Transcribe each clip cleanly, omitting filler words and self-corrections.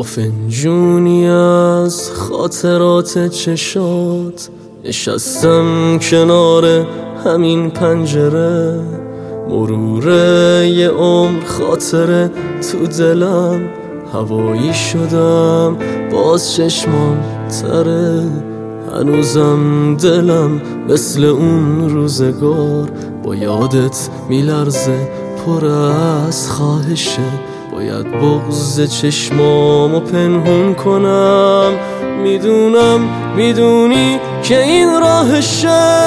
با فنجونی از خاطرات چشات نشستم کنار همین پنجره، مروره یه عمر خاطره تو دلم، هوایی شدم باز چشمام تره، هنوزم دلم مثل اون روزگار با یادت میلرزه، پر از خواهشه، باید بغض چشمامو پنهون کنم، میدونی که این راهشه.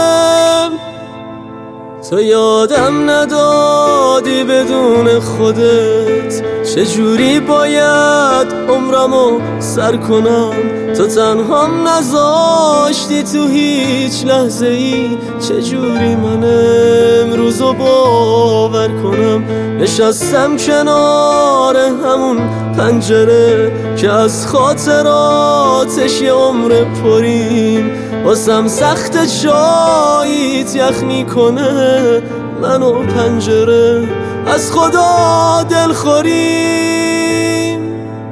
تو یادم ندادی بدون خودت چجوری باید عمرمو سر کنم، تو تنهام نذاشتی تو هیچ لحظه ای، چجوری من امروزو باور کنم. نشستم کنار همون پنجره که از خاطراتش یه عمر پریم، واسم سخت چاییت یخ میکنه منو پنجره، از خدا دلخوریم.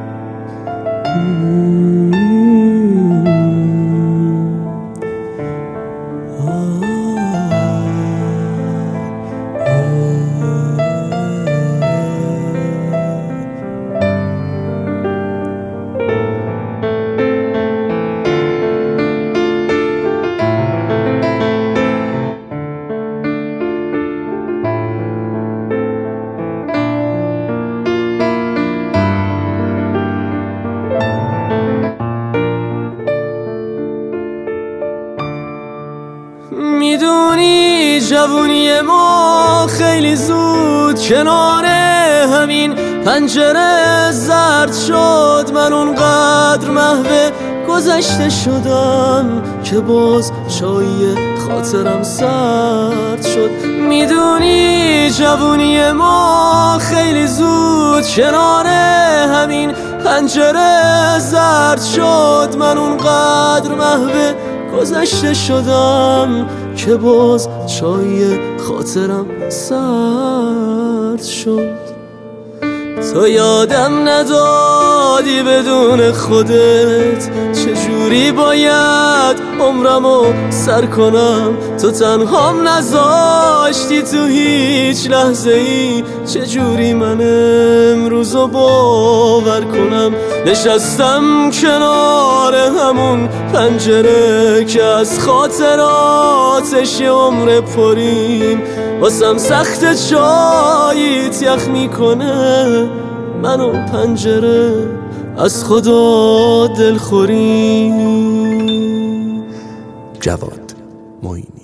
میدونی جوونی ما خیلی زود کنار همین پنجره زرد شد، من اونقدر محو گذشته شدم که باز چای خاطرم سرد شد. میدونی جوونی ما خیلی زود کنار همین پنجره زرد شد، من اونقدر محو گذشته شدم که باز چای خاطرم سرد شد. تو یادم ندادی بدون خودت چجوری باید عمرمو سر کنم، تو تنهام نذاشتی تو هیچ لحظه ای، چجوری من امروزو باور کنم. نشستم کنار همون پنجره که از خاطراتش یه عمر پریم، واسم سخت چاییت یخ میکنه منو پنجره، از خدا دلخوریم. جواد معین.